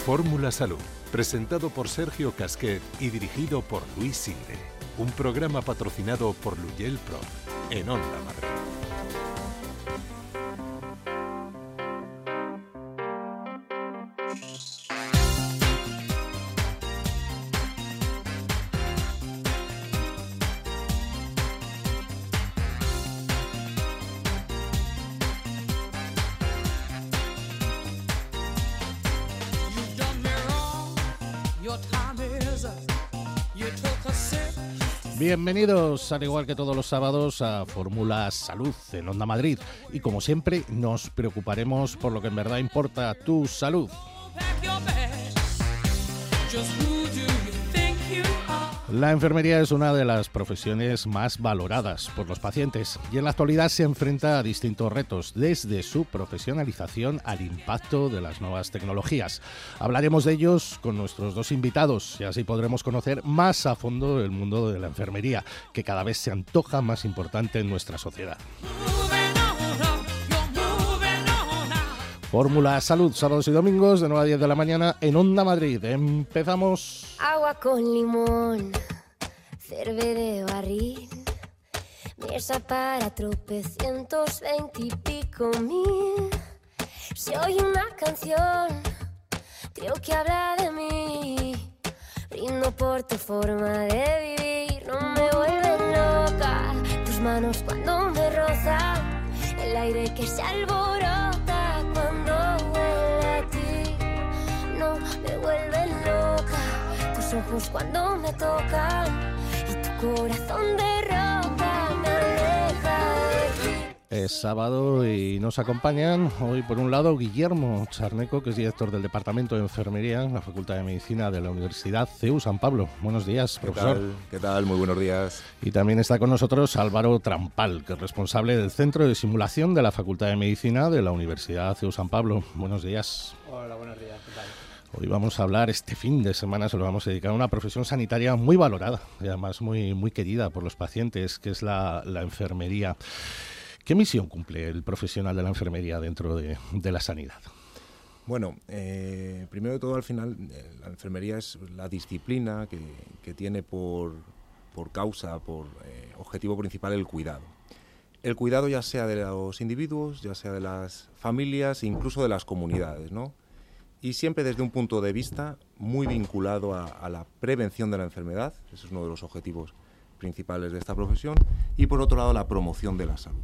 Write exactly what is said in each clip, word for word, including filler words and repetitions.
Fórmula Salud, presentado por Sergio Casquet y dirigido por Luis Sigre. Un programa patrocinado por Luyel Pro, en Onda Madrid. Bienvenidos, al igual que todos los sábados, a Fórmula Salud en Onda Madrid. Y como siempre, nos preocuparemos por lo que en verdad importa, tu salud. La enfermería es una de las profesiones más valoradas por los pacientes y en la actualidad se enfrenta a distintos retos, desde su profesionalización al impacto de las nuevas tecnologías. Hablaremos de ellos con nuestros dos invitados y así podremos conocer más a fondo el mundo de la enfermería, que cada vez se antoja más importante en nuestra sociedad. Fórmula Salud, sábados y domingos de nueve a diez de la mañana en Onda Madrid. Empezamos. Agua con limón, cerve de barril, mesa para tropecientos veintipico mil. Se oye una canción, creo que habla de mí. Brindo por tu forma de vivir, no me vuelven loca tus manos cuando me rozan, el aire que se alborota cuando huele a ti. No me vuelven loca tus ojos cuando me tocan y tu corazón de roca me aleja de ti. Es sábado y nos acompañan hoy, por un lado, Guillermo Charneco, que es director del Departamento de Enfermería en la Facultad de Medicina de la Universidad C E U San Pablo. Buenos días, profesor. ¿Qué tal? ¿Qué tal? Muy buenos días. Y también está con nosotros Álvaro Trampal, que es responsable del Centro de Simulación de la Facultad de Medicina de la Universidad C E U San Pablo. Buenos días. Hola, buenos días. ¿Qué tal? Hoy vamos a hablar, este fin de semana se lo vamos a dedicar a una profesión sanitaria muy valorada y además muy, muy querida por los pacientes, que es la, la enfermería. ¿Qué misión cumple el profesional de la enfermería dentro de, de la sanidad? Bueno, eh, primero de todo, al final, eh, la enfermería es la disciplina que, que tiene por, por causa, por eh, objetivo principal el cuidado. El cuidado ya sea de los individuos, ya sea de las familias, incluso de las comunidades, ¿no? Y siempre desde un punto de vista muy vinculado a, a la prevención de la enfermedad, ese es uno de los objetivos principales de esta profesión, y por otro lado la promoción de la salud.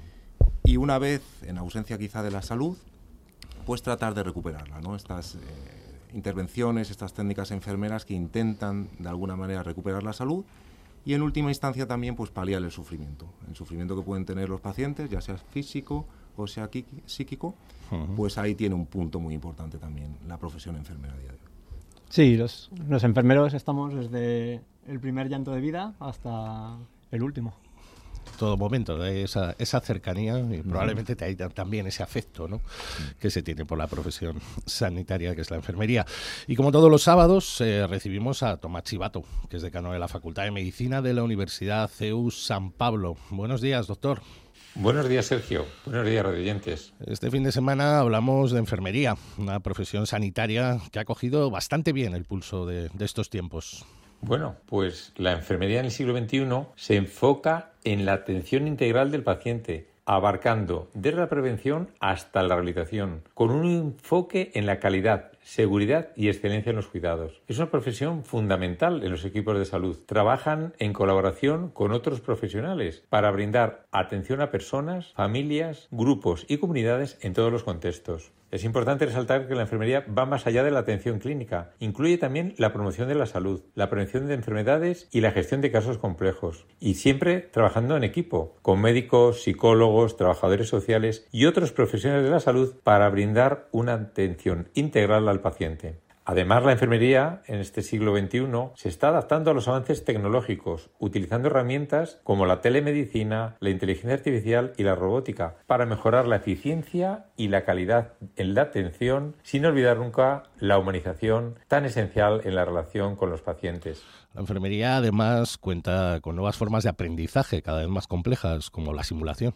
Y una vez, en ausencia quizá de la salud, pues tratar de recuperarla, ¿no? Estas eh, intervenciones, estas técnicas enfermeras que intentan de alguna manera recuperar la salud y en última instancia también pues paliar el sufrimiento, el sufrimiento que pueden tener los pacientes, ya sea físico o sea psíquico, uh-huh. Pues ahí tiene un punto muy importante también la profesión enfermera a día de hoy. Sí, los, los enfermeros estamos desde el primer llanto de vida hasta el último. Todo momento, de esa, esa cercanía y probablemente te hay también ese afecto, ¿no?, que se tiene por la profesión sanitaria, que es la enfermería. Y como todos los sábados, eh, recibimos a Tomás Chivato, que es decano de la Facultad de Medicina de la Universidad C E U San Pablo. Buenos días, doctor. Buenos días, Sergio. Buenos días, radioyentes. Este fin de semana hablamos de enfermería, una profesión sanitaria que ha cogido bastante bien el pulso de, de estos tiempos. Bueno, pues la enfermería en el siglo veintiuno se enfoca en la atención integral del paciente, abarcando desde la prevención hasta la rehabilitación, con un enfoque en la calidad, seguridad y excelencia en los cuidados. Es una profesión fundamental en los equipos de salud. Trabajan en colaboración con otros profesionales para brindar atención a personas, familias, grupos y comunidades en todos los contextos. Es importante resaltar que la enfermería va más allá de la atención clínica. Incluye también la promoción de la salud, la prevención de enfermedades y la gestión de casos complejos. Y siempre trabajando en equipo, con médicos, psicólogos, trabajadores sociales y otros profesionales de la salud para brindar una atención integral al paciente. Además, la enfermería en este siglo veintiuno se está adaptando a los avances tecnológicos, utilizando herramientas como la telemedicina, la inteligencia artificial y la robótica para mejorar la eficiencia y la calidad en la atención, sin olvidar nunca la humanización tan esencial en la relación con los pacientes. La enfermería además cuenta con nuevas formas de aprendizaje cada vez más complejas, como la simulación.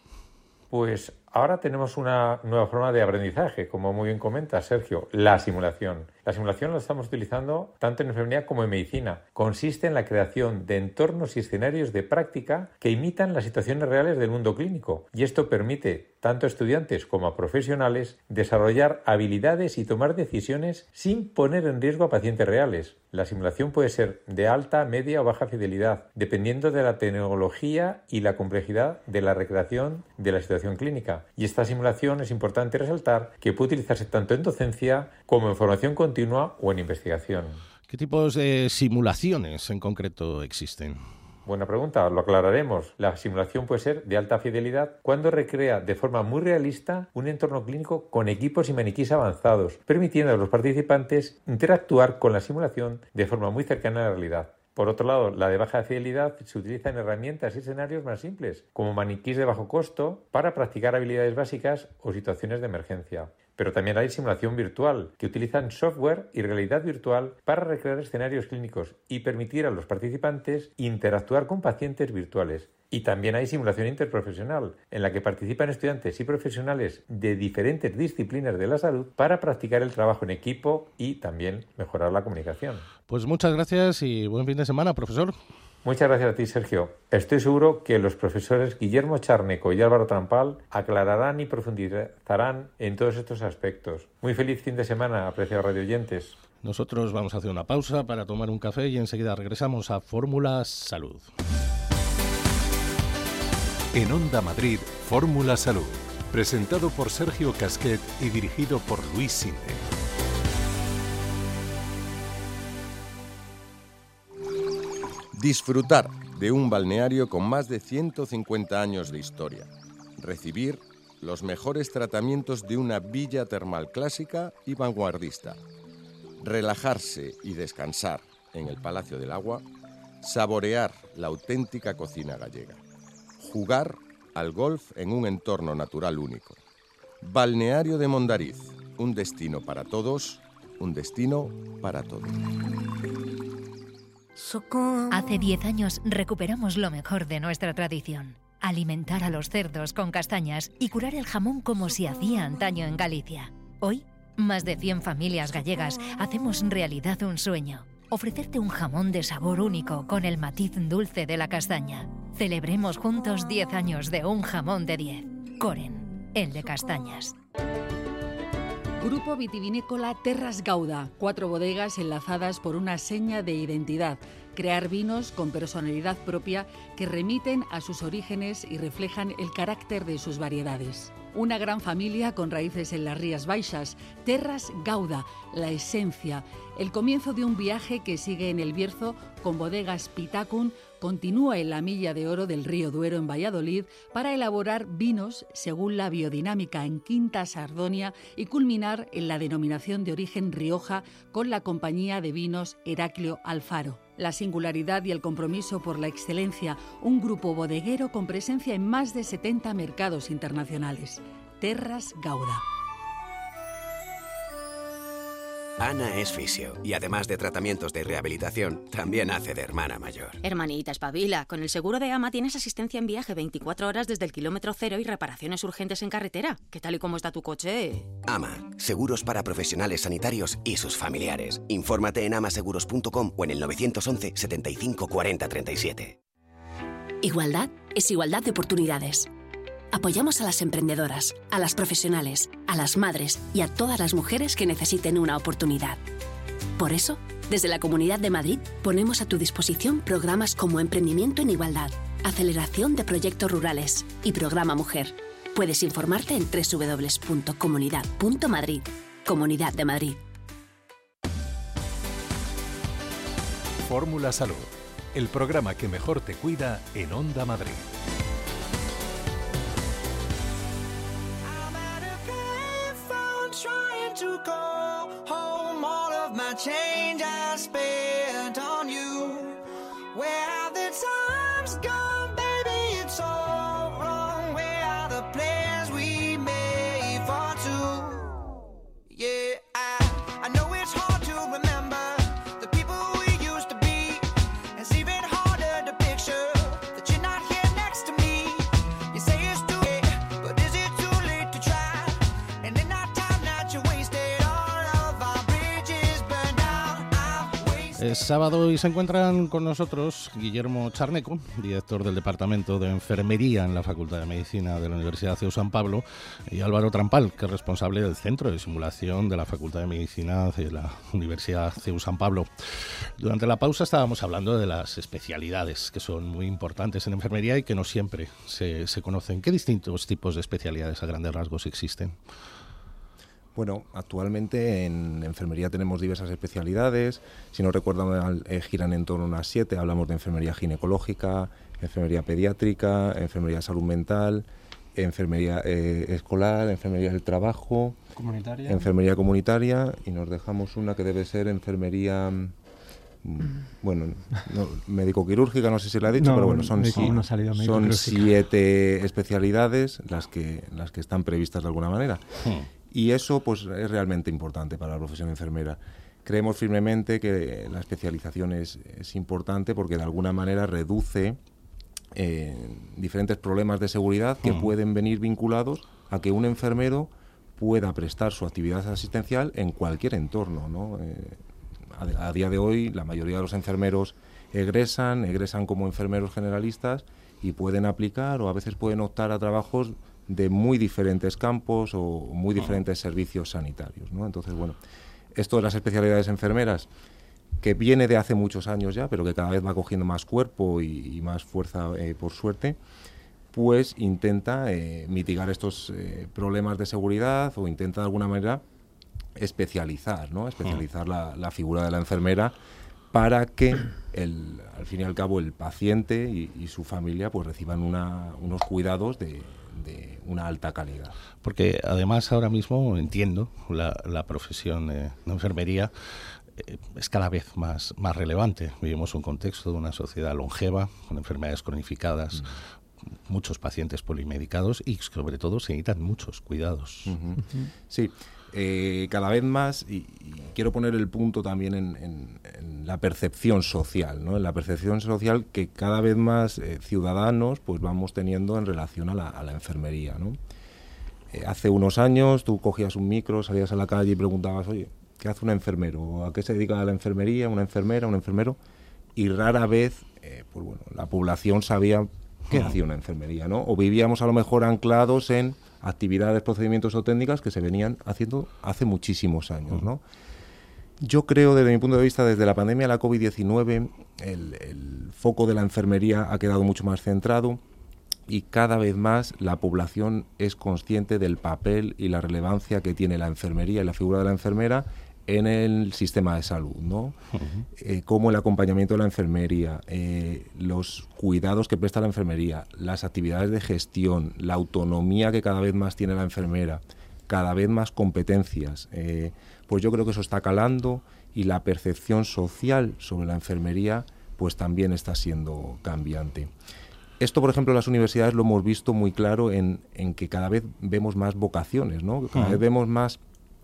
Pues ahora tenemos una nueva forma de aprendizaje, como muy bien comenta Sergio, la simulación. La simulación la estamos utilizando tanto en enfermería como en medicina. Consiste en la creación de entornos y escenarios de práctica que imitan las situaciones reales del mundo clínico, y esto permite tanto a estudiantes como a profesionales desarrollar habilidades y tomar decisiones sin poner en riesgo a pacientes reales. La simulación puede ser de alta, media o baja fidelidad, dependiendo de la tecnología y la complejidad de la recreación de la situación clínica. Y esta simulación es importante resaltar que puede utilizarse tanto en docencia como en formación continua o en investigación. ¿Qué tipos de simulaciones en concreto existen? Buena pregunta, lo aclararemos. La simulación puede ser de alta fidelidad cuando recrea de forma muy realista un entorno clínico con equipos y maniquíes avanzados, permitiendo a los participantes interactuar con la simulación de forma muy cercana a la realidad. Por otro lado, la de baja fidelidad se utiliza en herramientas y escenarios más simples, como maniquíes de bajo costo, para practicar habilidades básicas o situaciones de emergencia. Pero también hay simulación virtual, que utilizan software y realidad virtual para recrear escenarios clínicos y permitir a los participantes interactuar con pacientes virtuales. Y también hay simulación interprofesional, en la que participan estudiantes y profesionales de diferentes disciplinas de la salud para practicar el trabajo en equipo y también mejorar la comunicación. Pues muchas gracias y buen fin de semana, profesor. Muchas gracias a ti, Sergio. Estoy seguro que los profesores Guillermo Charneco y Álvaro Trampal aclararán y profundizarán en todos estos aspectos. Muy feliz fin de semana, apreciados radioyentes. Nosotros vamos a hacer una pausa para tomar un café y enseguida regresamos a Fórmula Salud. En Onda Madrid, Fórmula Salud, presentado por Sergio Casquet y dirigido por Luis Sinde. Disfrutar de un balneario con más de ciento cincuenta años de historia. Recibir los mejores tratamientos de una villa termal clásica y vanguardista. Relajarse y descansar en el Palacio del Agua. Saborear la auténtica cocina gallega. Jugar al golf en un entorno natural único. Balneario de Mondariz, un destino para todos, un destino para todos. Hace diez años recuperamos lo mejor de nuestra tradición. Alimentar a los cerdos con castañas y curar el jamón como se hacía antaño en Galicia. Hoy, más de cien familias gallegas hacemos realidad un sueño. Ofrecerte un jamón de sabor único con el matiz dulce de la castaña. Celebremos juntos diez años de un jamón de diez. Coren, el de castañas. Grupo vitivinícola Terras Gauda, cuatro bodegas enlazadas por una seña de identidad. Crear vinos con personalidad propia que remiten a sus orígenes y reflejan el carácter de sus variedades. Una gran familia con raíces en las Rías Baixas, Terras Gauda, la esencia, el comienzo de un viaje que sigue en el Bierzo con bodegas Pitacun, continúa en la Milla de Oro del Río Duero en Valladolid para elaborar vinos según la biodinámica en Quinta Sardonia y culminar en la denominación de origen Rioja con la compañía de vinos Heraclio Alfaro. La singularidad y el compromiso por la excelencia, un grupo bodeguero con presencia en más de setenta mercados internacionales. Terras Gauda. Ana es fisio y además de tratamientos de rehabilitación, también hace de hermana mayor. Hermanita, espabila. Con el seguro de AMA tienes asistencia en viaje veinticuatro horas desde el kilómetro cero y reparaciones urgentes en carretera. ¿Qué tal y cómo está tu coche? AMA, seguros para profesionales sanitarios y sus familiares. Infórmate en amaseguros punto com o en el nueve once, setenta y cinco, cuarenta, treinta y siete. Igualdad es igualdad de oportunidades. Apoyamos a las emprendedoras, a las profesionales, a las madres y a todas las mujeres que necesiten una oportunidad. Por eso, desde la Comunidad de Madrid, ponemos a tu disposición programas como Emprendimiento en Igualdad, Aceleración de Proyectos Rurales y Programa Mujer. Puedes informarte en doble u doble u doble u punto comunidad punto madrid. Comunidad de Madrid. Fórmula Salud, el programa que mejor te cuida en Onda Madrid. Change I spent on you. Where have the times gone, baby? It's all wrong. Where are the plans we made for two? Yeah, I, I know it's hard to remember the people we used to be. It's even harder to picture that you're not here next to me. You say it's too late, but is it too late to try? And in our time that you wasted, all of our bridges Es sábado y se encuentran con nosotros Guillermo Charneco, director del Departamento de Enfermería en la Facultad de Medicina de la Universidad C E U San Pablo, y Álvaro Trampal, que es responsable del Centro de Simulación de la Facultad de Medicina de la Universidad C E U San Pablo. Durante la pausa estábamos hablando de las especialidades, que son muy importantes en enfermería y que no siempre se, se conocen. ¿Qué distintos tipos de especialidades a grandes rasgos existen? Bueno, actualmente en enfermería tenemos diversas especialidades. Si no recuerdo mal, eh, giran en torno a unas siete. Hablamos de enfermería ginecológica, enfermería pediátrica, enfermería salud mental, enfermería eh, escolar, enfermería del trabajo, comunitaria. enfermería comunitaria, y nos dejamos una que debe ser enfermería, bueno, no, médico-quirúrgica, no sé si la he dicho, no, pero bueno, son, médico, si, no son siete especialidades las que, las que están previstas de alguna manera. Hmm. Y eso pues es realmente importante para la profesión enfermera. Creemos firmemente que la especialización es, es importante porque de alguna manera reduce eh, diferentes problemas de seguridad que uh-huh. pueden venir vinculados a que un enfermero pueda prestar su actividad asistencial en cualquier entorno, ¿no? Eh, a, a día de hoy la mayoría de los enfermeros egresan, egresan como enfermeros generalistas y pueden aplicar o a veces pueden optar a trabajos de muy diferentes campos o muy diferentes servicios sanitarios, ¿no? Entonces, bueno, esto de las especialidades enfermeras, que viene de hace muchos años ya, pero que cada vez va cogiendo más cuerpo y, y más fuerza, eh, por suerte, pues intenta eh, mitigar estos eh, problemas de seguridad o intenta de alguna manera especializar, ¿no? Especializar la, la figura de la enfermera para que, el, al fin y al cabo, el paciente y, y su familia pues reciban una, unos cuidados de de una alta calidad. Porque además ahora mismo entiendo la, la profesión eh, de enfermería eh, es cada vez más, más relevante. Vivimos un contexto de una sociedad longeva, con enfermedades cronificadas, mm. muchos pacientes polimedicados y sobre todo se necesitan muchos cuidados. Uh-huh. Uh-huh. Sí, eh, cada vez más, y, y quiero poner el punto también en, en, en la percepción social, ¿no? En la percepción social que cada vez más eh, ciudadanos pues vamos teniendo en relación a la, a la enfermería, ¿no? Eh, hace unos años tú cogías un micro, salías a la calle y preguntabas, oye, ¿qué hace un enfermero? ¿A qué se dedica la enfermería? ¿Una enfermera? ¿Un enfermero? Y rara vez, eh, pues bueno, la población sabía qué uh-huh. hacía una enfermería, ¿no? O vivíamos a lo mejor anclados en actividades, procedimientos o técnicas que se venían haciendo hace muchísimos años, ¿no? Yo creo, desde mi punto de vista, desde la pandemia de la covid diecinueve, el, el foco de la enfermería ha quedado mucho más centrado y cada vez más la población es consciente del papel y la relevancia que tiene la enfermería y la figura de la enfermera en el sistema de salud, ¿no? Uh-huh. Eh, como el acompañamiento de la enfermería, eh, los cuidados que presta la enfermería, las actividades de gestión, la autonomía que cada vez más tiene la enfermera, cada vez más competencias, eh, pues yo creo que eso está calando y la percepción social sobre la enfermería pues también está siendo cambiante. Esto, por ejemplo, en las universidades lo hemos visto muy claro en, en que cada vez vemos más vocaciones, ¿no? Cada uh-huh. vez vemos más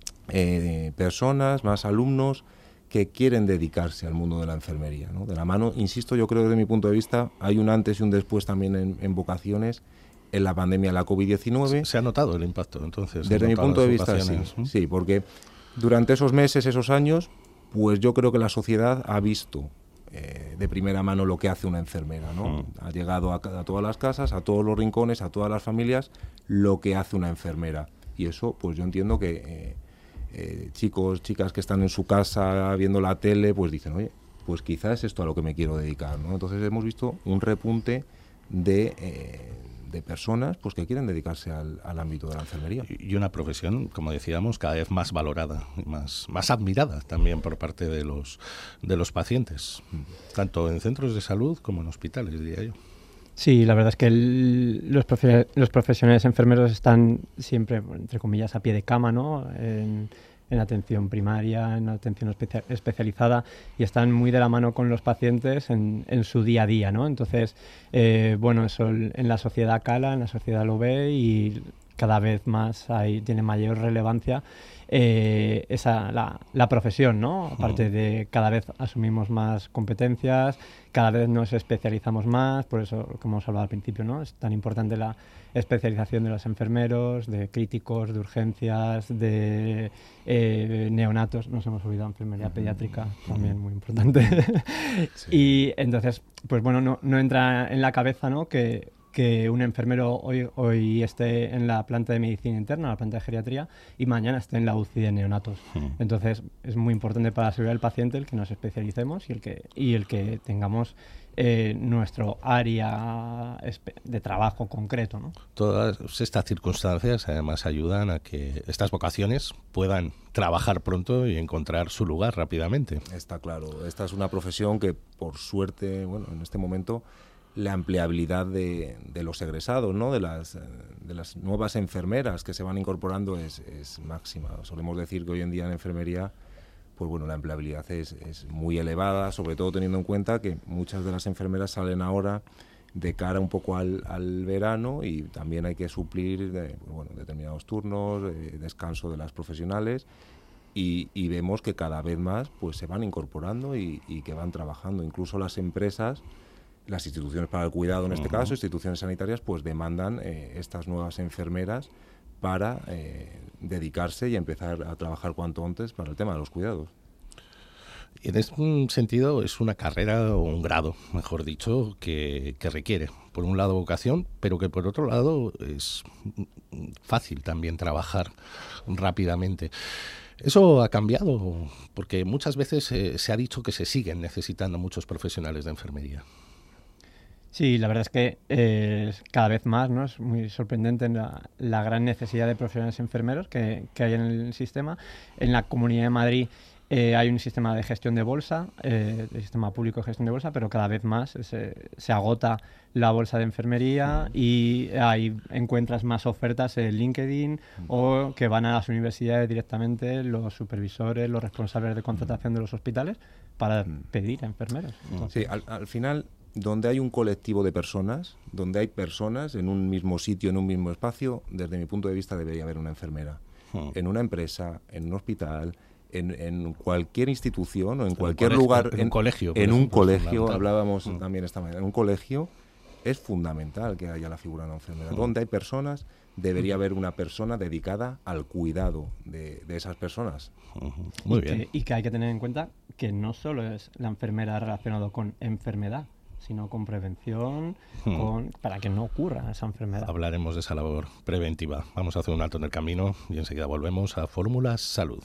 Eh, personas, más alumnos que quieren dedicarse al mundo de la enfermería, ¿no? De la mano, insisto, yo creo desde mi punto de vista hay un antes y un después también en, en vocaciones en la pandemia de la covid diecinueve. Se ha notado el impacto, entonces. Desde mi punto de vista, sí, ¿eh? Sí, porque durante esos meses, esos años, pues yo creo que la sociedad ha visto eh, de primera mano lo que hace una enfermera, ¿no? Mm. Ha llegado a, a todas las casas, a todos los rincones, a todas las familias, lo que hace una enfermera. Y eso, pues yo entiendo que eh, Eh, chicos, chicas que están en su casa viendo la tele, pues dicen, oye, pues quizás es esto a lo que me quiero dedicar, ¿no? Entonces hemos visto un repunte de, eh, de personas pues que quieren dedicarse al, al ámbito de la enfermería. Y una profesión, como decíamos, cada vez más valorada, más, más admirada también por parte de los, de los pacientes, mm. tanto en centros de salud como en hospitales, diría yo. Sí, la verdad es que el, los, profe, los profesionales enfermeros están siempre, entre comillas, a pie de cama, ¿no? En, en atención primaria, en atención especia, especializada y están muy de la mano con los pacientes en, en su día a día, ¿no? Entonces, eh, bueno, eso en la sociedad cala, en la sociedad lo ve y cada vez más hay, tiene mayor relevancia eh, esa, la, la profesión, ¿no? Aparte de cada vez asumimos más competencias, cada vez nos especializamos más, por eso, como hemos hablado al principio, ¿no? Es tan importante la especialización de los enfermeros, de críticos, de urgencias, de eh, neonatos, nos hemos olvidado enfermería pediátrica, también muy importante. Sí. Y entonces, pues bueno, no, no entra en la cabeza, ¿no?, que que un enfermero hoy, hoy esté en la planta de medicina interna, la planta de geriatría, y mañana esté en la U C I de neonatos. Mm. Entonces, es muy importante para la seguridad del paciente el que nos especialicemos y el que, y el que tengamos eh, nuestro área de trabajo concreto, ¿no? Todas estas circunstancias además ayudan a que estas vocaciones puedan trabajar pronto y encontrar su lugar rápidamente. Está claro. Esta es una profesión que, por suerte, bueno, en este momento, la empleabilidad de, de los egresados, ¿no?, de las, de las nuevas enfermeras que se van incorporando es, es máxima. Solemos decir que hoy en día en enfermería, pues bueno, la empleabilidad es, es muy elevada, sobre todo teniendo en cuenta que muchas de las enfermeras salen ahora de cara un poco al, al verano, y también hay que suplir de, bueno, determinados turnos, de descanso de las profesionales, y, y vemos que cada vez más pues se van incorporando y, y que van trabajando. Incluso las empresas, las instituciones para el cuidado, en este uh-huh. caso, instituciones sanitarias, pues demandan eh, estas nuevas enfermeras para eh, dedicarse y empezar a trabajar cuanto antes para el tema de los cuidados. En ese sentido, es una carrera o un grado, mejor dicho, que, que requiere, por un lado, vocación, pero que por otro lado es fácil también trabajar rápidamente. ¿Eso ha cambiado? Porque muchas veces eh, se ha dicho que se siguen necesitando muchos profesionales de enfermería. Sí, la verdad es que eh, cada vez más, ¿no? Es muy sorprendente la, la gran necesidad de profesionales enfermeros que, que hay en el sistema. En la Comunidad de Madrid eh, hay un sistema de gestión de bolsa, eh, de sistema público de gestión de bolsa, pero cada vez más se, se agota la bolsa de enfermería y ahí encuentras más ofertas en LinkedIn o que van a las universidades directamente los supervisores, los responsables de contratación de los hospitales para pedir a enfermeros. Entonces, sí, al, al final, donde hay un colectivo de personas, donde hay personas en un mismo sitio, en un mismo espacio, desde mi punto de vista debería haber una enfermera. Hmm. En una empresa, en un hospital, en, en cualquier institución o en, en cualquier colegio, lugar. En, en un colegio. En un colegio, hablábamos hmm. también esta mañana, en un colegio es fundamental que haya la figura de una enfermera. Hmm. Donde hay personas, debería haber una persona dedicada al cuidado de, de esas personas. Hmm. Muy y bien. Que, y que hay que tener en cuenta que no solo es la enfermera relacionada con enfermedad, sino con prevención, hmm. con, para que no ocurra esa enfermedad. Hablaremos de esa labor preventiva. Vamos a hacer un alto en el camino y enseguida volvemos a Fórmula Salud.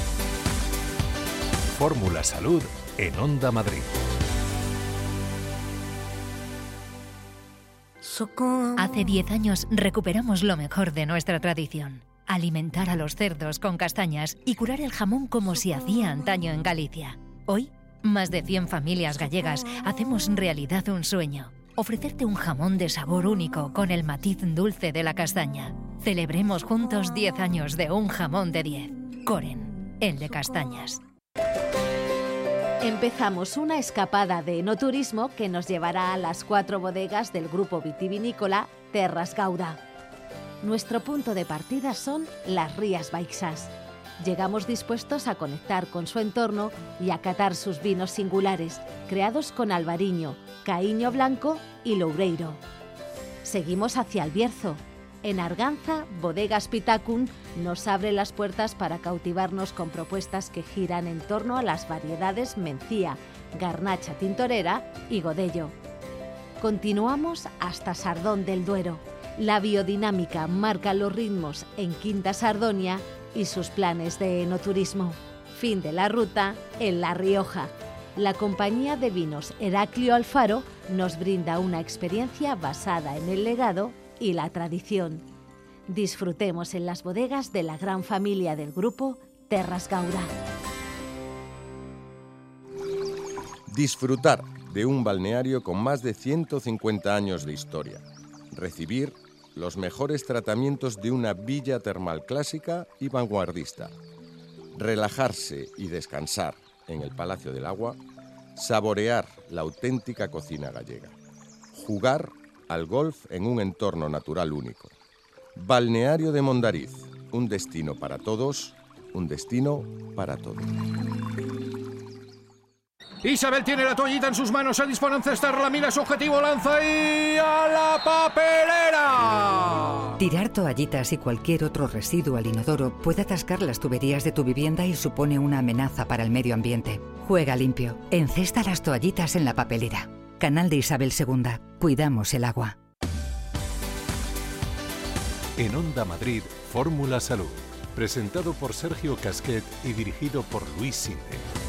Fórmula Salud en Onda Madrid. Hace diez años recuperamos lo mejor de nuestra tradición. Alimentar a los cerdos con castañas y curar el jamón como se hacía antaño en Galicia. Hoy, más de cien familias gallegas hacemos realidad un sueño. Ofrecerte un jamón de sabor único con el matiz dulce de la castaña. Celebremos juntos diez años de un jamón de diez. Coren, el de castañas. Empezamos una escapada de enoturismo que nos llevará a las cuatro bodegas del grupo vitivinícola Terras Gauda. Nuestro punto de partida son las Rías Baixas. Llegamos dispuestos a conectar con su entorno y a catar sus vinos singulares, creados con albariño, caíño blanco y loureiro. Seguimos hacia el Bierzo. En Arganza, Bodegas Pitacun nos abre las puertas para cautivarnos con propuestas que giran en torno a las variedades Mencía, Garnacha Tintorera y Godello. Continuamos hasta Sardón del Duero. La biodinámica marca los ritmos en Quinta Sardonia y sus planes de enoturismo. Fin de la ruta en La Rioja. La compañía de vinos Heraclio Alfaro nos brinda una experiencia basada en el legado y la tradición. Disfrutemos en las bodegas de la gran familia del grupo Terras Gauda. Disfrutar de un balneario con más de ciento cincuenta años de historia. Recibir los mejores tratamientos de una villa termal clásica y vanguardista. Relajarse y descansar en el Palacio del Agua. Saborear la auténtica cocina gallega. Jugar al golf en un entorno natural único. Balneario de Mondariz, un destino para todos, un destino para todos. Isabel tiene la toallita en sus manos, se dispone a encestar, la mira su objetivo, lanza y a la papelera. Tirar toallitas y cualquier otro residuo al inodoro puede atascar las tuberías de tu vivienda y supone una amenaza para el medio ambiente. Juega limpio, encesta las toallitas en la papelera. Canal de Isabel segunda. Cuidamos el agua. En Onda Madrid, Fórmula Salud. Presentado por Sergio Casquet y dirigido por Luis Sinde.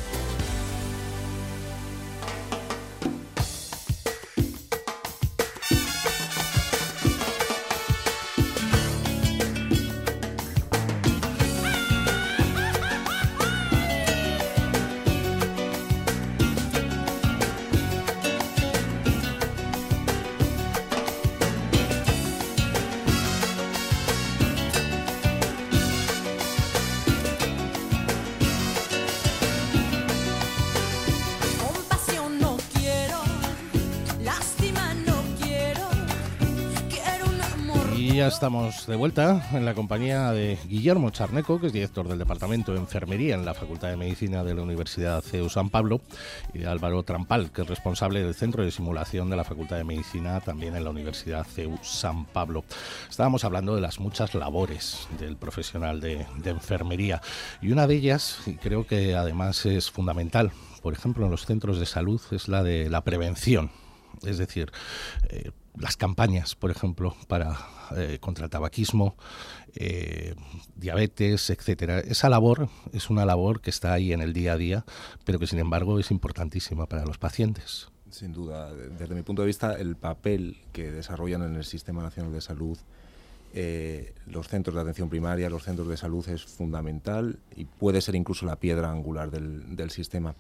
Ya estamos de vuelta en la compañía de Guillermo Charneco, que es director del Departamento de Enfermería en la Facultad de Medicina de la Universidad C E U San Pablo, y de Álvaro Trampal, que es responsable del Centro de Simulación de la Facultad de Medicina también en la Universidad C E U San Pablo. Estábamos hablando de las muchas labores del profesional de, de enfermería, y una de ellas, y creo que además es fundamental, por ejemplo en los centros de salud, es la de la prevención. Es decir, eh, las campañas, por ejemplo, para eh, contra el tabaquismo, eh, diabetes, etcétera. Esa labor es una labor que está ahí en el día a día, pero que sin embargo es importantísima para los pacientes. Sin duda, desde mi punto de vista, el papel que desarrollan en el Sistema Nacional de Salud eh, los centros de atención primaria, los centros de salud, es fundamental y puede ser incluso la piedra angular del, del sistema.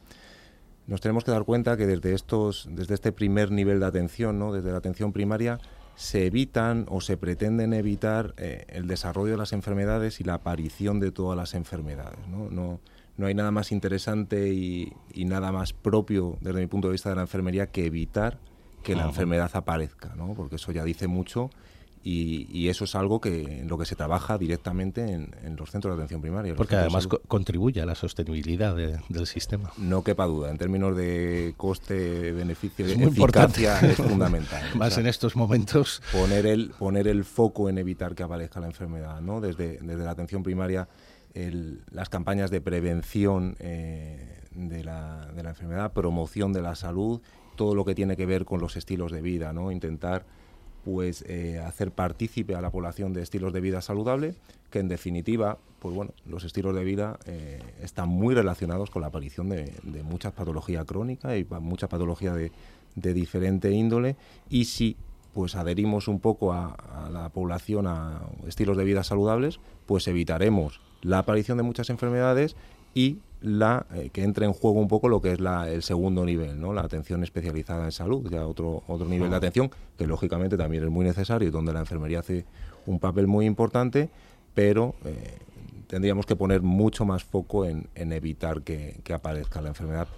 Nos tenemos que dar cuenta que desde estos, desde este primer nivel de atención, ¿no? Desde la atención primaria, se evitan o se pretenden evitar eh, el desarrollo de las enfermedades y la aparición de todas las enfermedades, ¿no? No, no hay nada más interesante y, y nada más propio, desde mi punto de vista, de la enfermería que evitar que la enfermedad aparezca, ¿no? Porque eso ya dice mucho. Y, y eso es algo que en lo que se trabaja directamente en, en los centros de atención primaria. Porque además co- contribuye a la sostenibilidad de, del sistema. No quepa duda, en términos de coste, beneficio, de eficacia, importante. Es fundamental. Más o sea, en estos momentos. Poner el, poner el foco en evitar que aparezca la enfermedad, ¿no? Desde, desde la atención primaria, el, las campañas de prevención eh, de, la, de la enfermedad, promoción de la salud, todo lo que tiene que ver con los estilos de vida, ¿no? Intentar pues eh, hacer partícipe a la población de estilos de vida saludable, que en definitiva, pues bueno, los estilos de vida eh, están muy relacionados con la aparición de, de muchas patologías crónicas y mucha patología de, de diferente índole, y si pues adherimos un poco a, a la población a estilos de vida saludables, pues evitaremos la aparición de muchas enfermedades y la eh, que entre en juego un poco lo que es la, el segundo nivel, ¿no? La atención especializada en salud, ya otro otro nivel de atención que lógicamente también es muy necesario y donde la enfermería hace un papel muy importante, pero eh, tendríamos que poner mucho más foco en, en evitar que, que aparezca la enfermedad.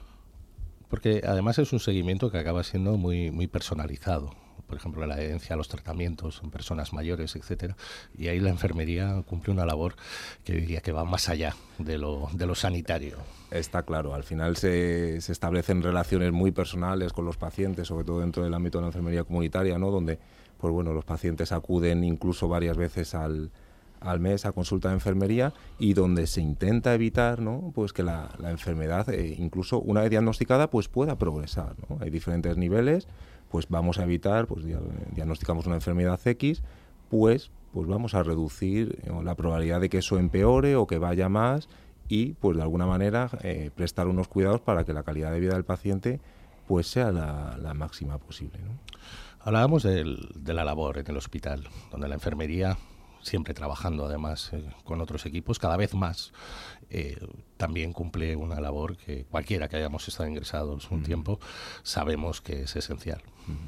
Porque además es un seguimiento que acaba siendo muy muy personalizado. Por ejemplo, la adherencia a los tratamientos en personas mayores, etcétera. Y ahí la enfermería cumple una labor que diría que va más allá de lo, de lo sanitario. Está claro, al final se, se establecen relaciones muy personales con los pacientes, sobre todo dentro del ámbito de la enfermería comunitaria, ¿no? Donde pues bueno, los pacientes acuden incluso varias veces al, al mes a consulta de enfermería y donde se intenta evitar, ¿no? Pues que la, la enfermedad, eh, incluso una vez diagnosticada, pues pueda progresar, ¿no? Hay diferentes niveles. Pues vamos a evitar, pues diagnosticamos una enfermedad X, pues, pues vamos a reducir la probabilidad de que eso empeore o que vaya más y, pues de alguna manera, eh, prestar unos cuidados para que la calidad de vida del paciente pues sea la, la máxima posible, ¿no? Hablábamos del, de la labor en el hospital, donde la enfermería, siempre trabajando además eh, con otros equipos, cada vez más eh, también cumple una labor que cualquiera que hayamos estado ingresados un mm. tiempo sabemos que es esencial.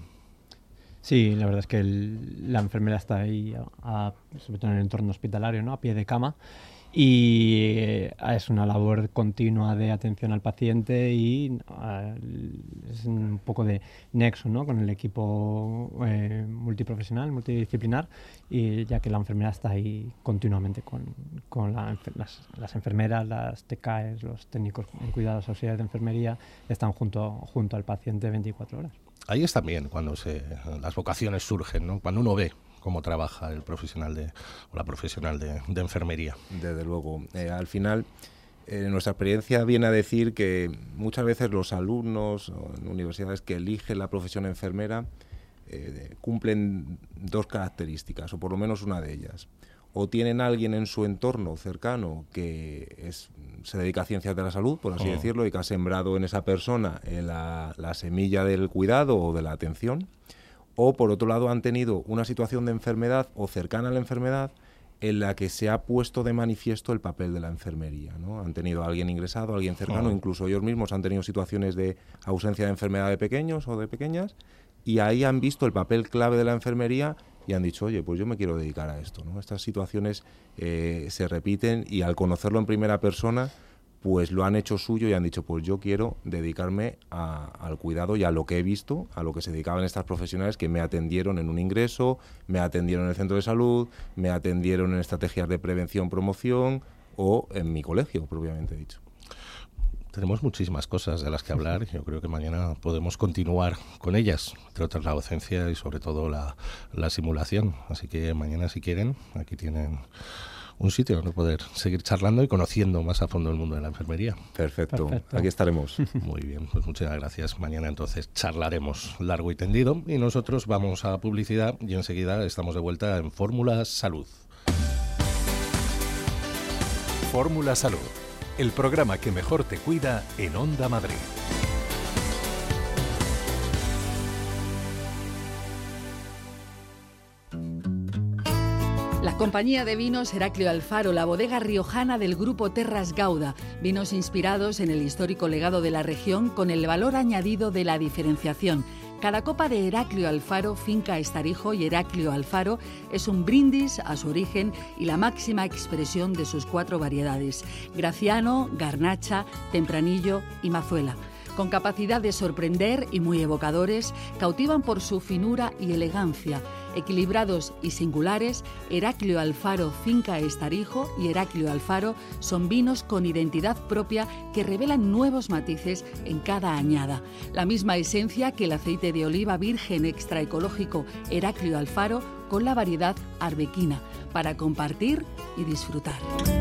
Sí, la verdad es que el, la enfermera está ahí, a, a, sobre todo en el entorno hospitalario, ¿no? A pie de cama, y eh, es una labor continua de atención al paciente y uh, es un poco de nexo, ¿no?, con el equipo eh, multiprofesional, multidisciplinar, y ya que la enfermera está ahí continuamente con, con la, las, las enfermeras, las T K Es, los técnicos en cuidados auxiliares de enfermería, están junto, junto al paciente veinticuatro horas. Ahí es también cuando se, las vocaciones surgen, ¿no?, cuando uno ve cómo trabaja el profesional de, o la profesional de, de enfermería. Desde luego. Eh, al final, eh, nuestra experiencia viene a decir que muchas veces los alumnos o en universidades que eligen la profesión enfermera eh, cumplen dos características, o por lo menos una de ellas. O tienen a alguien en su entorno cercano que es, se dedica a ciencias de la salud, por así oh. decirlo, y que ha sembrado en esa persona eh, la, la semilla del cuidado o de la atención. O, por otro lado, han tenido una situación de enfermedad o cercana a la enfermedad en la que se ha puesto de manifiesto el papel de la enfermería, ¿no? Han tenido a alguien ingresado, a alguien cercano, oh. incluso ellos mismos han tenido situaciones de ausencia de enfermedad de pequeños o de pequeñas, y ahí han visto el papel clave de la enfermería y han dicho, oye, pues yo me quiero dedicar a esto, ¿no? Estas situaciones eh, se repiten y al conocerlo en primera persona, pues lo han hecho suyo y han dicho, pues yo quiero dedicarme a, al cuidado y a lo que he visto, a lo que se dedicaban estas profesionales que me atendieron en un ingreso, me atendieron en el centro de salud, me atendieron en estrategias de prevención, promoción o en mi colegio, propiamente dicho. Tenemos muchísimas cosas de las que hablar. Yo creo que mañana podemos continuar con ellas, entre otras la docencia y sobre todo la, la simulación. Así que mañana, si quieren, aquí tienen un sitio donde poder seguir charlando y conociendo más a fondo el mundo de la enfermería. Perfecto, Perfecto. Aquí estaremos. Muy bien, pues muchas gracias. Mañana entonces charlaremos largo y tendido y nosotros vamos a publicidad y enseguida estamos de vuelta en Fórmula Salud. Fórmula Salud, el programa que mejor te cuida en Onda Madrid. La compañía de vinos Heraclio Alfaro, la bodega riojana del grupo Terras Gauda, vinos inspirados en el histórico legado de la región con el valor añadido de la diferenciación. Cada copa de Heraclio Alfaro, Finca Estarijo y Heraclio Alfaro es un brindis a su origen y la máxima expresión de sus cuatro variedades: Graciano, Garnacha, Tempranillo y Mazuela. Con capacidad de sorprender y muy evocadores, cautivan por su finura y elegancia. Equilibrados y singulares, Heraclio Alfaro Finca Estarijo y Heraclio Alfaro son vinos con identidad propia que revelan nuevos matices en cada añada. La misma esencia que el aceite de oliva virgen extra ecológico Heraclio Alfaro con la variedad arbequina, para compartir y disfrutar.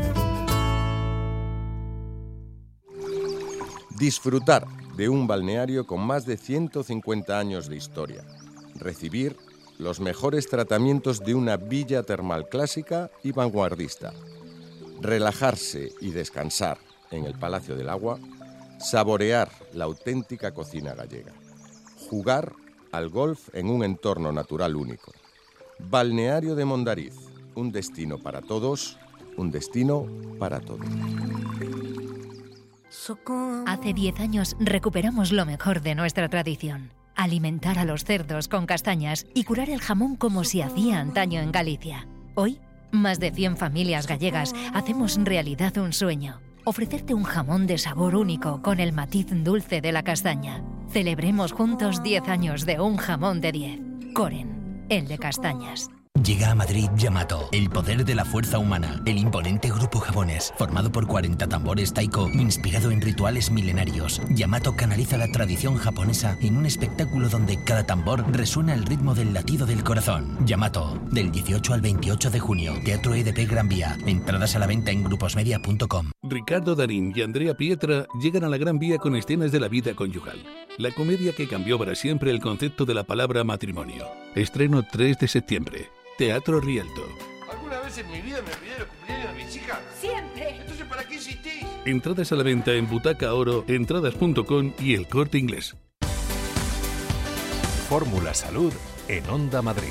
Disfrutar de un balneario con más de ciento cincuenta años de historia. Recibir los mejores tratamientos de una villa termal clásica y vanguardista. Relajarse y descansar en el Palacio del Agua. Saborear la auténtica cocina gallega. Jugar al golf en un entorno natural único. Balneario de Mondariz, un destino para todos, un destino para todos. Hace diez años recuperamos lo mejor de nuestra tradición. Alimentar a los cerdos con castañas y curar el jamón como se hacía antaño en Galicia. Hoy, más de cien familias gallegas hacemos realidad un sueño. Ofrecerte un jamón de sabor único con el matiz dulce de la castaña. Celebremos juntos diez años de un jamón de diez. Coren, el de castañas. Llega a Madrid Yamato, el poder de la fuerza humana, el imponente grupo japonés, formado por cuarenta tambores taiko, inspirado en rituales milenarios. Yamato canaliza la tradición japonesa en un espectáculo donde cada tambor resuena el ritmo del latido del corazón. Yamato, del dieciocho al veintiocho de junio, Teatro E D P Gran Vía. Entradas a la venta en gruposmedia punto com. Ricardo Darín y Andrea Pietra llegan a la Gran Vía con escenas de la vida conyugal. La comedia que cambió para siempre el concepto de la palabra matrimonio. Estreno tres de septiembre. Teatro Rialto. ¿Alguna vez en mi vida me olvidé los cumpleaños de mis hijas? Siempre. Entonces, ¿para qué insistís? Entradas a la venta en Butaca Oro, entradas punto com y El Corte Inglés. Fórmula Salud en Onda Madrid.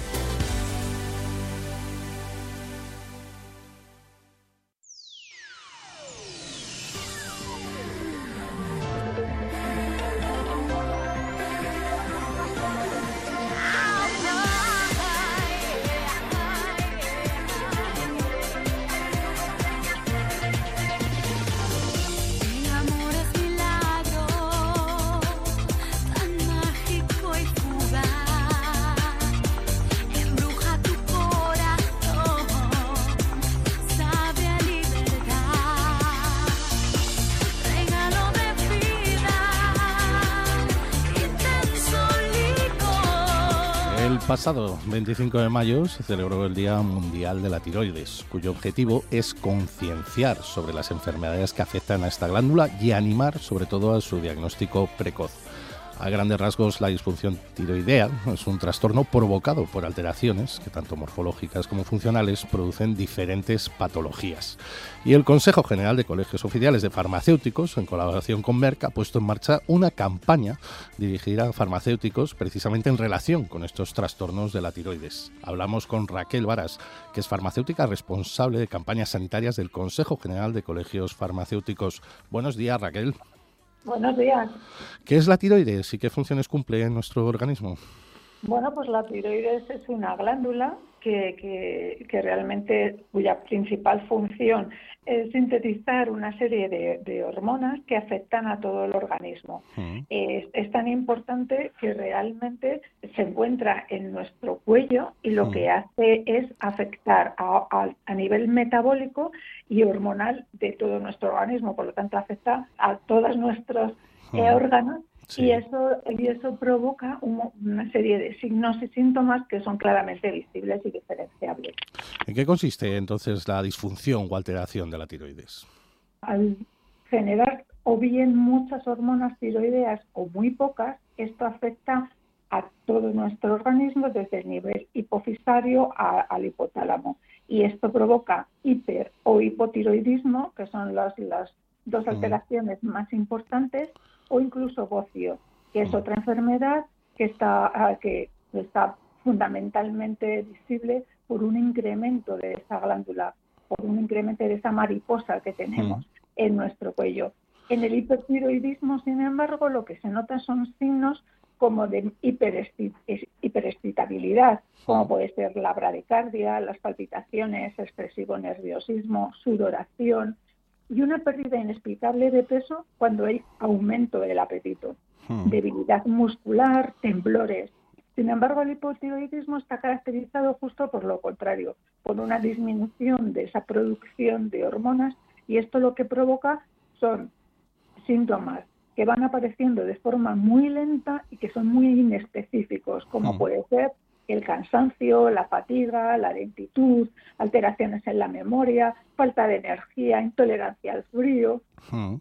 pasado veinticinco de mayo se celebró el Día Mundial de la Tiroides, cuyo objetivo es concienciar sobre las enfermedades que afectan a esta glándula y animar sobre todo a su diagnóstico precoz. A grandes rasgos, la disfunción tiroidea es un trastorno provocado por alteraciones que, tanto morfológicas como funcionales, producen diferentes patologías. Y el Consejo General de Colegios Oficiales de Farmacéuticos, en colaboración con Merck, ha puesto en marcha una campaña dirigida a farmacéuticos precisamente en relación con estos trastornos de la tiroides. Hablamos con Raquel Varas, que es farmacéutica responsable de campañas sanitarias del Consejo General de Colegios Farmacéuticos. Buenos días, Raquel. Buenos días. ¿Qué es la tiroides y qué funciones cumple en nuestro organismo? Bueno, pues la tiroides es una glándula que, que, que realmente cuya principal función es sintetizar una serie de, de hormonas que afectan a todo el organismo. Mm. Es, es tan importante que realmente se encuentra en nuestro cuello y lo mm. que hace es afectar a, a, a nivel metabólico y hormonal de todo nuestro organismo. Por lo tanto, afecta a todos nuestros mm. eh, órganos. Sí. Y eso y eso provoca un, una serie de signos y síntomas que son claramente visibles y diferenciables. ¿En qué consiste entonces la disfunción o alteración de la tiroides? Al generar o bien muchas hormonas tiroideas o muy pocas, esto afecta a todo nuestro organismo desde el nivel hipofisario a, al hipotálamo. Y esto provoca hiper o hipotiroidismo, que son las, las dos alteraciones mm. más importantes, o incluso bocio, que es otra enfermedad que está, que está fundamentalmente visible por un incremento de esa glándula, por un incremento de esa mariposa que tenemos mm. en nuestro cuello. En el hipertiroidismo, sin embargo, lo que se nota son signos como de hiperexcitabilidad, como puede ser la bradicardia, las palpitaciones, excesivo nerviosismo, sudoración, y una pérdida inexplicable de peso cuando hay aumento del apetito, hmm. debilidad muscular, temblores. Sin embargo, el hipotiroidismo está caracterizado justo por lo contrario, por una disminución de esa producción de hormonas, y esto lo que provoca son síntomas que van apareciendo de forma muy lenta y que son muy inespecíficos, como hmm. puede ser el cansancio, la fatiga, la lentitud, alteraciones en la memoria, falta de energía, intolerancia al frío. Hmm.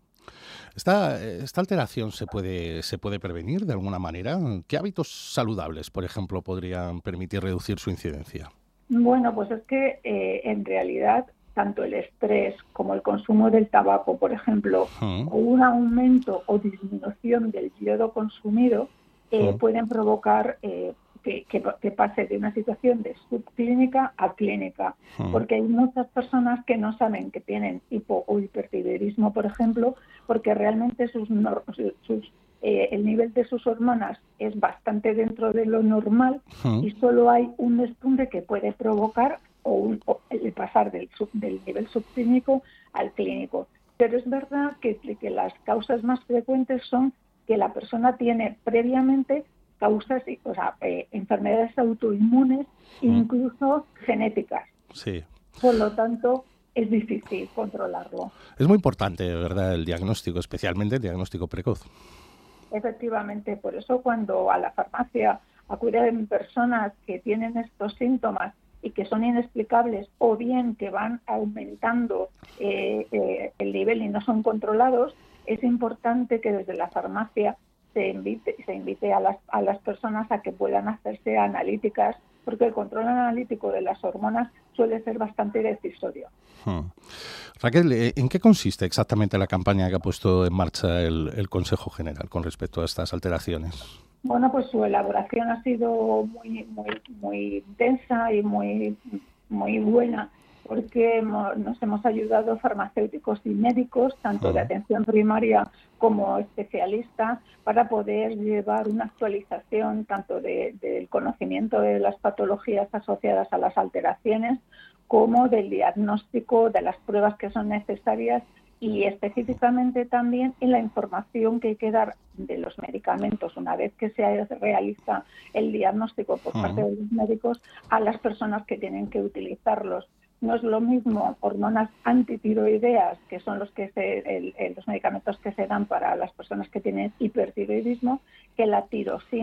¿Esta, esta alteración se puede, se puede prevenir de alguna manera? ¿Qué hábitos saludables, por ejemplo, podrían permitir reducir su incidencia? Bueno, pues es que eh, en realidad tanto el estrés como el consumo del tabaco, por ejemplo, hmm. o un aumento o disminución del yodo consumido eh, hmm. pueden provocar eh, Que, que, que pase de una situación de subclínica a clínica, hmm. porque hay muchas personas que no saben que tienen hipo o hipertiroidismo, por ejemplo, porque realmente sus, sus, eh, el nivel de sus hormonas es bastante dentro de lo normal hmm. y solo hay un despunte que puede provocar o, un, o el pasar del, sub, del nivel subclínico al clínico. Pero es verdad que, que las causas más frecuentes son que la persona tiene previamente causas, o sea, eh, enfermedades autoinmunes e incluso mm. genéticas. Sí. Por lo tanto, es difícil controlarlo. Es muy importante, ¿verdad?, el diagnóstico, especialmente el diagnóstico precoz. Efectivamente, por eso cuando a la farmacia acuden personas que tienen estos síntomas y que son inexplicables o bien que van aumentando eh, eh, el nivel y no son controlados, es importante que desde la farmacia se invite, se invite a las, a las personas a que puedan hacerse analíticas, porque el control analítico de las hormonas suele ser bastante decisorio. Hmm. Raquel, ¿en qué consiste exactamente la campaña que ha puesto en marcha el, el Consejo General con respecto a estas alteraciones? Bueno, pues su elaboración ha sido muy, muy, muy intensa y muy, muy buena, porque hemos, nos hemos ayudado farmacéuticos y médicos, tanto de atención primaria como especialistas, para poder llevar una actualización tanto de, del conocimiento de las patologías asociadas a las alteraciones, como del diagnóstico, de las pruebas que son necesarias y específicamente también en la información que hay que dar de los medicamentos una vez que se realiza el diagnóstico por parte de los médicos a las personas que tienen que utilizarlos. No es lo mismo hormonas antitiroideas, que son los que se, el, el, los medicamentos que se dan para las personas que tienen hipertiroidismo, que la tirosina,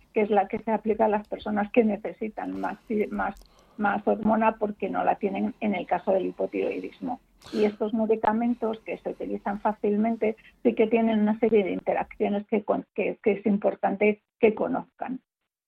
que es la que se aplica a las personas que necesitan más, más, más hormona porque no la tienen en el caso del hipotiroidismo. Y estos medicamentos que se utilizan fácilmente sí que tienen una serie de interacciones que, que, que es importante que conozcan.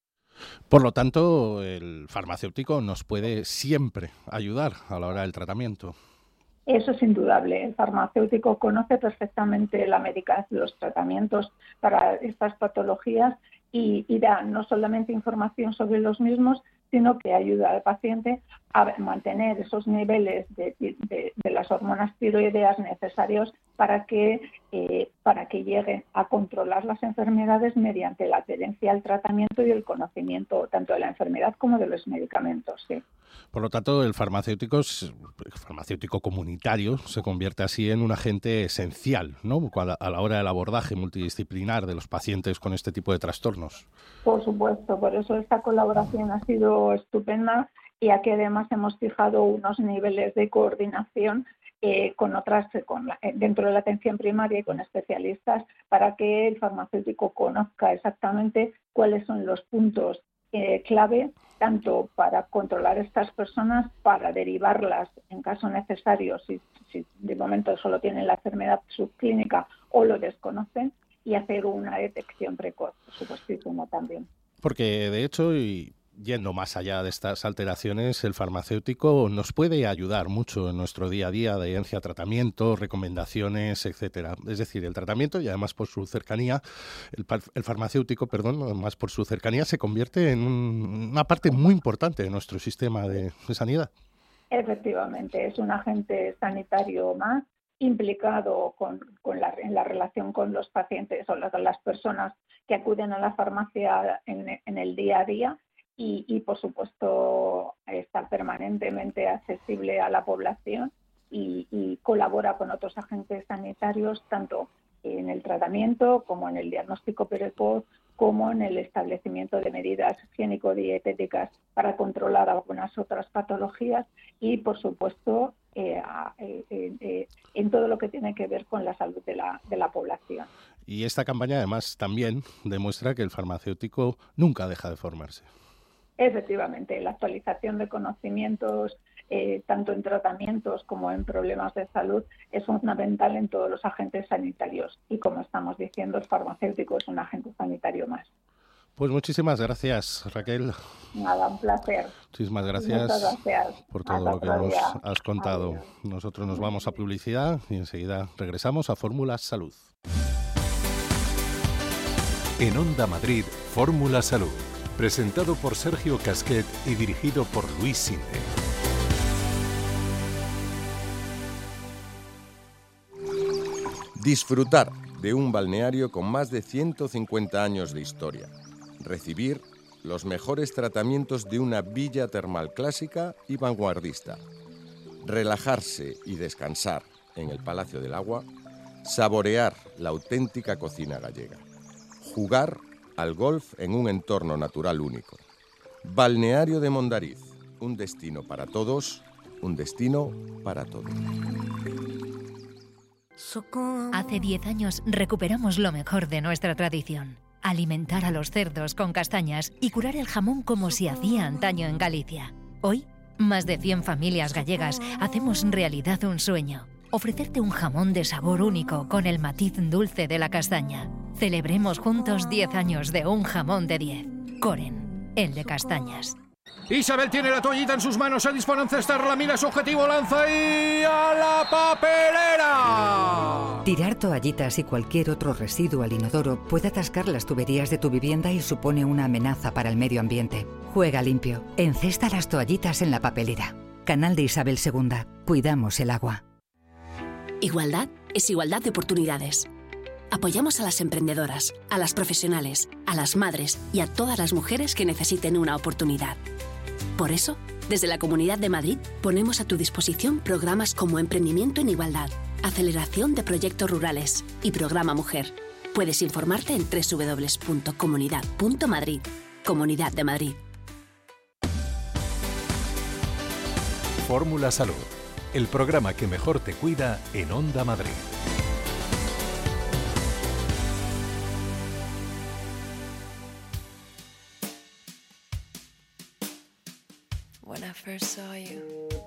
Por lo tanto, el farmacéutico nos puede siempre ayudar a la hora del tratamiento. Eso es indudable. El farmacéutico conoce perfectamente la medicación, los tratamientos para estas patologías y, y da no solamente información sobre los mismos, sino que ayuda al paciente a mantener esos niveles de, de, de las hormonas tiroideas necesarios para que, eh, para que llegue a controlar las enfermedades mediante la adherencia al tratamiento y el conocimiento tanto de la enfermedad como de los medicamentos. Sí. Por lo tanto, el farmacéutico, el farmacéutico comunitario se convierte así en un agente esencial, ¿no?, a la hora del abordaje multidisciplinar de los pacientes con este tipo de trastornos. Por supuesto, por eso esta colaboración ha sido estupenda y aquí además hemos fijado unos niveles de coordinación eh, con otras, con la, dentro de la atención primaria y con especialistas para que el farmacéutico conozca exactamente cuáles son los puntos eh, clave tanto para controlar estas personas, para derivarlas en caso necesario, si, si de momento solo tienen la enfermedad subclínica o lo desconocen, y hacer una detección precoz, por supuestísimo también. Porque de hecho, y yendo más allá de estas alteraciones, el farmacéutico nos puede ayudar mucho en nuestro día a día, adherencia a tratamiento, recomendaciones, etcétera. Es decir, el tratamiento, y además por su cercanía, el, el farmacéutico, perdón, además por su cercanía, se convierte en un, una parte muy importante de nuestro sistema de, de sanidad. Efectivamente, es un agente sanitario más implicado con, con la, en la relación con los pacientes o las, las personas que acuden a la farmacia en, en el día a día y, y, por supuesto, está permanentemente accesible a la población y, y colabora con otros agentes sanitarios tanto en el tratamiento como en el diagnóstico precoz como en el establecimiento de medidas higiénico-dietéticas para controlar algunas otras patologías y, por supuesto, eh, eh, eh, en todo lo que tiene que ver con la salud de la, de la población. Y esta campaña, además, también demuestra que el farmacéutico nunca deja de formarse. Efectivamente, la actualización de conocimientos, eh, tanto en tratamientos como en problemas de salud, es fundamental en todos los agentes sanitarios. Y como estamos diciendo, el farmacéutico es un agente sanitario más. Pues muchísimas gracias, Raquel. Nada, un placer. Muchísimas gracias, gracias. por todo Hasta lo que nos día. has contado. Adiós. Nosotros nos vamos a publicidad y enseguida regresamos a Fórmula Salud. En Onda Madrid, Fórmula Salud. Presentado por Sergio Casquet y dirigido por Luis Sinde. Disfrutar de un balneario con más de ciento cincuenta años de historia. Recibir los mejores tratamientos de una villa termal clásica y vanguardista. Relajarse y descansar en el Palacio del Agua. Saborear la auténtica cocina gallega. Jugar al golf en un entorno natural único. Balneario de Mondariz, un destino para todos, un destino para todos. Hace diez años recuperamos lo mejor de nuestra tradición. Alimentar a los cerdos con castañas y curar el jamón como se hacía antaño en Galicia. Hoy, más de cien familias gallegas hacemos realidad un sueño. Ofrecerte un jamón de sabor único con el matiz dulce de la castaña. Celebremos juntos diez años de un jamón de diez. Coren, el de castañas. Isabel tiene la toallita en sus manos, se dispone a encestarla, mira su objetivo, lanza y a la papelera. Tirar toallitas y cualquier otro residuo al inodoro puede atascar las tuberías de tu vivienda y supone una amenaza para el medio ambiente. Juega limpio, encesta las toallitas en la papelera. Canal de Isabel segunda. Cuidamos el agua. Igualdad es igualdad de oportunidades. Apoyamos a las emprendedoras, a las profesionales, a las madres y a todas las mujeres que necesiten una oportunidad. Por eso, desde la Comunidad de Madrid, ponemos a tu disposición programas como Emprendimiento en Igualdad, Aceleración de Proyectos Rurales y Programa Mujer. Puedes informarte en doble u doble u doble u punto comunidad punto madrid. Comunidad de Madrid. Fórmula Salud, el programa que mejor te cuida en Onda Madrid. first saw you,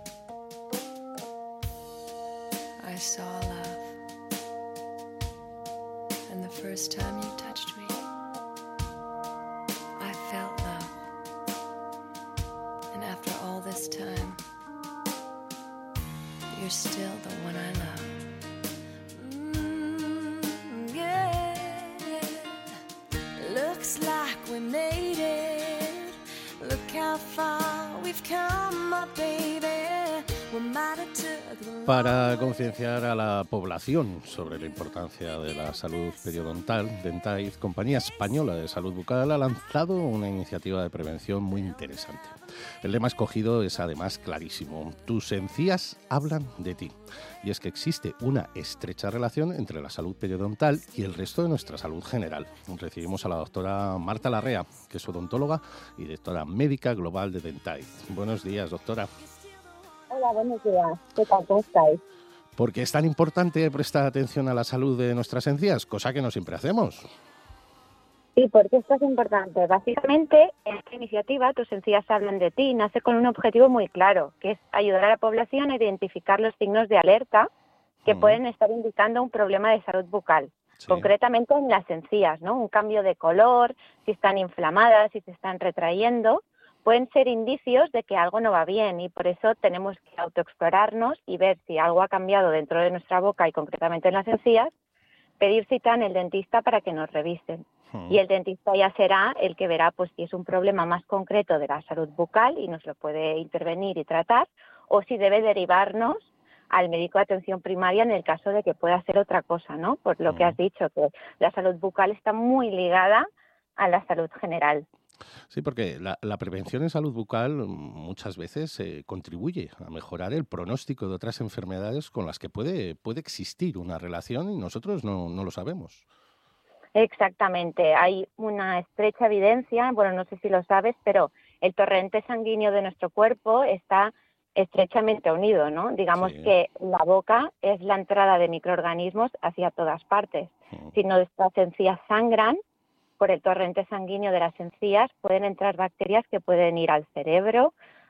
I saw love. And the first time you touched me, I felt love. And after all this time, you're still the one I love. Mm, yeah. Looks like we made it. Look how far we've come, my baby. We might have took the Para concienciar a la población sobre la importancia de la salud periodontal, Dentaiz, compañía española de salud bucal, ha lanzado una iniciativa de prevención muy interesante. El lema escogido es además clarísimo: tus encías hablan de ti. Y es que existe una estrecha relación entre la salud periodontal y el resto de nuestra salud general. Recibimos a la doctora Marta Larrea, que es odontóloga y directora médica global de Dentaiz. Buenos días, doctora. Hola, buenos días. ¿Qué tal? ¿Cómo estáis? ¿Por qué es tan importante prestar atención a la salud de nuestras encías? Cosa que no siempre hacemos. Sí, porque esto es importante. Básicamente, esta iniciativa, Tus encías hablan de ti, nace con un objetivo muy claro, que es ayudar a la población a identificar los signos de alerta que mm. pueden estar indicando un problema de salud bucal. Sí. Concretamente en las encías, ¿no? Un cambio de color, si están inflamadas, si se están retrayendo, pueden ser indicios de que algo no va bien, y por eso tenemos que autoexplorarnos y ver si algo ha cambiado dentro de nuestra boca y concretamente en las encías, pedir cita en el dentista para que nos revisen. Hmm. Y el dentista ya será el que verá pues si es un problema más concreto de la salud bucal y nos lo puede intervenir y tratar, o si debe derivarnos al médico de atención primaria en el caso de que pueda hacer otra cosa, ¿no? Por lo hmm. que has dicho, que la salud bucal está muy ligada a la salud general. Sí, porque la, la prevención en salud bucal muchas veces eh, contribuye a mejorar el pronóstico de otras enfermedades con las que puede, puede existir una relación y nosotros no, no lo sabemos. Exactamente. Hay una estrecha evidencia, bueno, no sé si lo sabes, pero el torrente sanguíneo de nuestro cuerpo está estrechamente unido, ¿no? Digamos sí. que la boca es la entrada de microorganismos hacia todas partes. Hmm. Si nuestras encías sangran, por el torrente sanguíneo de las encías pueden entrar bacterias que pueden ir al cerebro,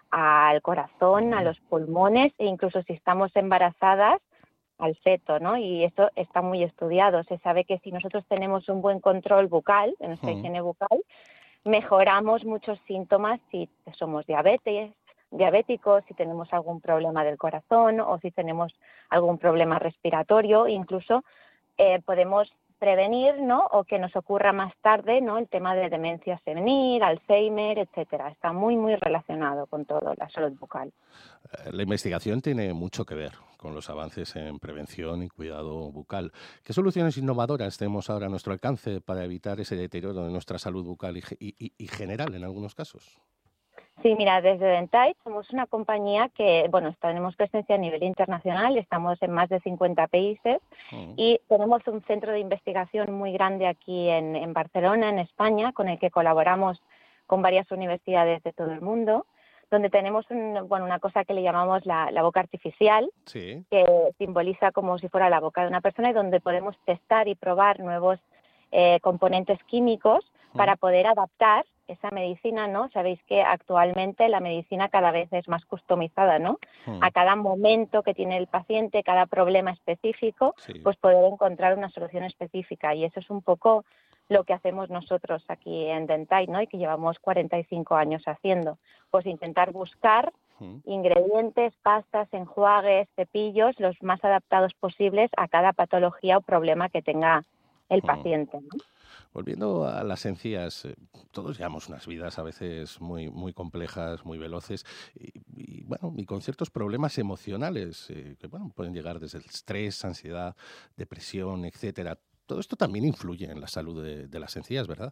al corazón, a los pulmones e incluso si estamos embarazadas, al feto, ¿no? Y eso está muy estudiado. Se sabe que si nosotros tenemos un buen control bucal, de nuestra higiene bucal, mejoramos muchos síntomas si somos diabetes, diabéticos, si tenemos algún problema del corazón o si tenemos algún problema respiratorio, incluso eh, podemos prevenir, ¿no? O que nos ocurra más tarde, ¿no? El tema de demencia senil, Alzheimer, etcétera. Está muy, muy relacionado con todo la salud bucal. La investigación tiene mucho que ver con los avances en prevención y cuidado bucal. ¿Qué soluciones innovadoras tenemos ahora a nuestro alcance para evitar ese deterioro de nuestra salud bucal y, y, y general en algunos casos? Sí, mira, desde Dentaiz somos una compañía que, bueno, tenemos presencia a nivel internacional, estamos en más de cincuenta países uh-huh. y tenemos un centro de investigación muy grande aquí en, en Barcelona, en España, con el que colaboramos con varias universidades de todo el mundo, donde tenemos un, bueno, una cosa que le llamamos la, la boca artificial, sí. que simboliza como si fuera la boca de una persona y donde podemos testar y probar nuevos eh, componentes químicos uh-huh. para poder adaptar esa medicina, ¿no? Sabéis que actualmente la medicina cada vez es más customizada, ¿no? Hmm. A cada momento que tiene el paciente, cada problema específico, sí. pues poder encontrar una solución específica. Y eso es un poco lo que hacemos nosotros aquí en Dentaiz, ¿no? Y que llevamos cuarenta y cinco años haciendo. Pues intentar buscar hmm. ingredientes, pastas, enjuagues, cepillos, los más adaptados posibles a cada patología o problema que tenga el hmm. paciente, ¿no? Volviendo a las encías, eh, todos llevamos unas vidas a veces muy, muy complejas, muy veloces y, y, bueno, y con ciertos problemas emocionales eh, que bueno, pueden llegar desde el estrés, ansiedad, depresión, etcétera. Todo esto también influye en la salud de, de las encías, ¿verdad?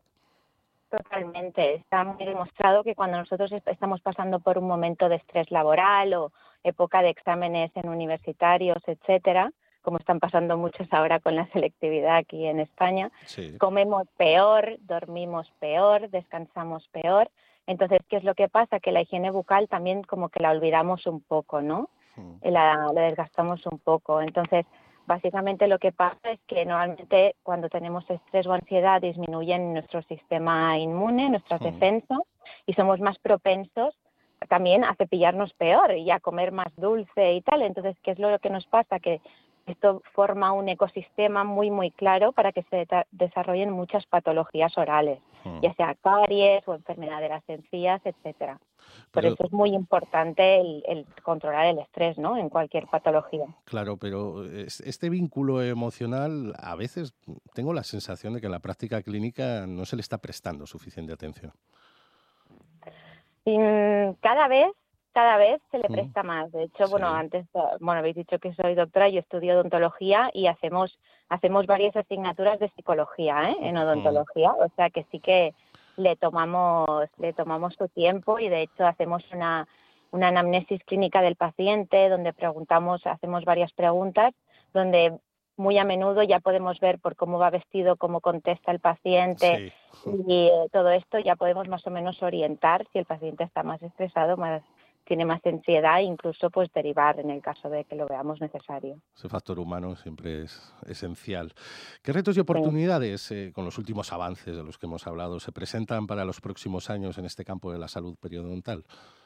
Totalmente. Está muy demostrado que cuando nosotros estamos pasando por un momento de estrés laboral o época de exámenes en universitarios, etcétera, como están pasando muchos ahora con la selectividad aquí en España, sí. comemos peor, dormimos peor, descansamos peor. Entonces, ¿qué es lo que pasa? Que la higiene bucal también como que la olvidamos un poco, ¿no? Mm. La, la desgastamos un poco. Entonces, básicamente lo que pasa es que normalmente cuando tenemos estrés o ansiedad disminuyen nuestro sistema inmune, nuestras mm. defensas, y somos más propensos también a cepillarnos peor y a comer más dulce y tal. Entonces, ¿qué es lo que nos pasa? Que esto forma un ecosistema muy, muy claro para que se desarrollen muchas patologías orales, hmm. ya sea caries o enfermedad de las encías, etcétera. Por Pero, eso es muy importante el, el controlar el estrés, ¿no? En cualquier patología. Claro, pero este vínculo emocional, a veces tengo la sensación de que en la práctica clínica no se le está prestando suficiente atención. Y cada vez Cada vez se le presta más. De hecho, sí. bueno, antes, bueno, habéis dicho que soy doctora, yo estudio odontología y hacemos hacemos varias asignaturas de psicología, ¿eh? En odontología, o sea que sí que le tomamos le tomamos su tiempo y de hecho hacemos una una anamnesis clínica del paciente donde preguntamos, hacemos varias preguntas donde muy a menudo ya podemos ver por cómo va vestido, cómo contesta el paciente sí. y eh, todo esto ya podemos más o menos orientar si el paciente está más estresado, más tiene más ansiedad e incluso pues derivar en el caso de que lo veamos necesario. Ese factor humano siempre es esencial. ¿Qué retos y oportunidades eh, con los últimos avances de los que hemos hablado se presentan para los próximos años en este campo de la salud periodontal?